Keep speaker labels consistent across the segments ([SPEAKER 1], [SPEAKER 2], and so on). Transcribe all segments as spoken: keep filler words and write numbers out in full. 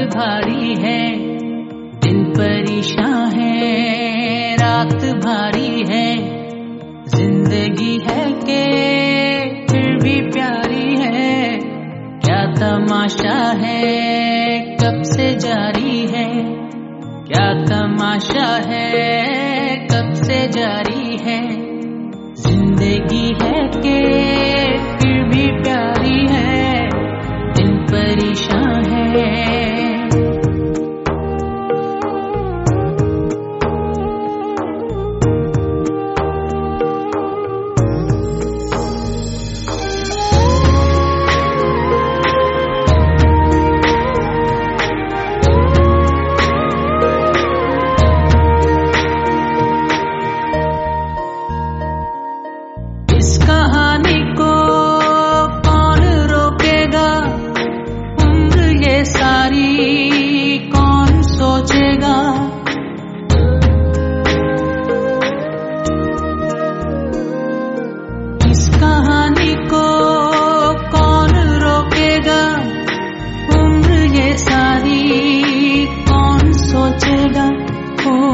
[SPEAKER 1] भारी है, दिन परेशान है, रात भारी है, जिंदगी है के फिर भी प्यारी है। क्या तमाशा है, कब से जारी है, क्या तमाशा है, कब से जारी है। जिंदगी है के फिर भी प्यारी है, दिन परेशान है। इस कहानी को कौन रोकेगा, उम्र ये सारी कौन सोचेगा। इस कहानी को कौन रोकेगा, उम्र ये सारी कौन सोचेगा। ओ,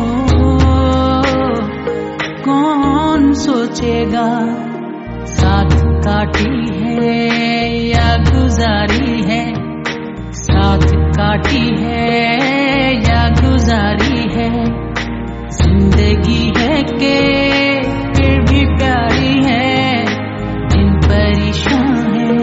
[SPEAKER 1] कौन सोचेगा। साथ काटी है या गुजारी है, साथ काटी है या गुजारी है। जिंदगी है के फिर भी प्यारी है, दिन परेशान है।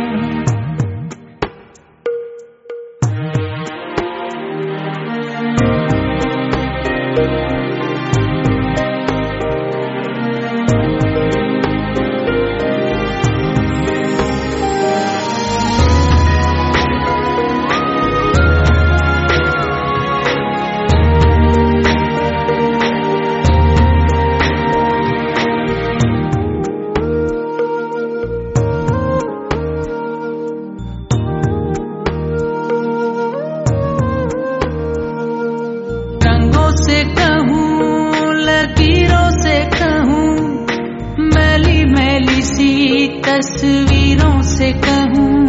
[SPEAKER 1] से कहूँ लकीरों से कहूँ, मैली मैली सी तस्वीरों से कहूँ।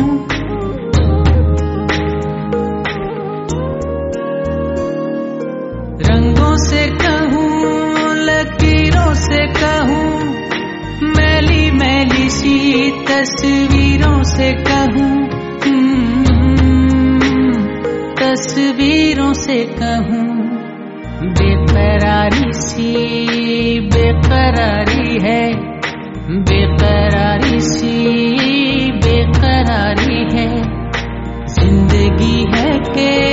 [SPEAKER 1] रंगों से कहूँ लकीरों से कहूँ, मैली मैली सी तस्वीरों से कहूँ। तस्वीरों से कहूँ। बेकरारी सी बेकरारी है, बेकरारी सी बेकरारी है। जिंदगी है के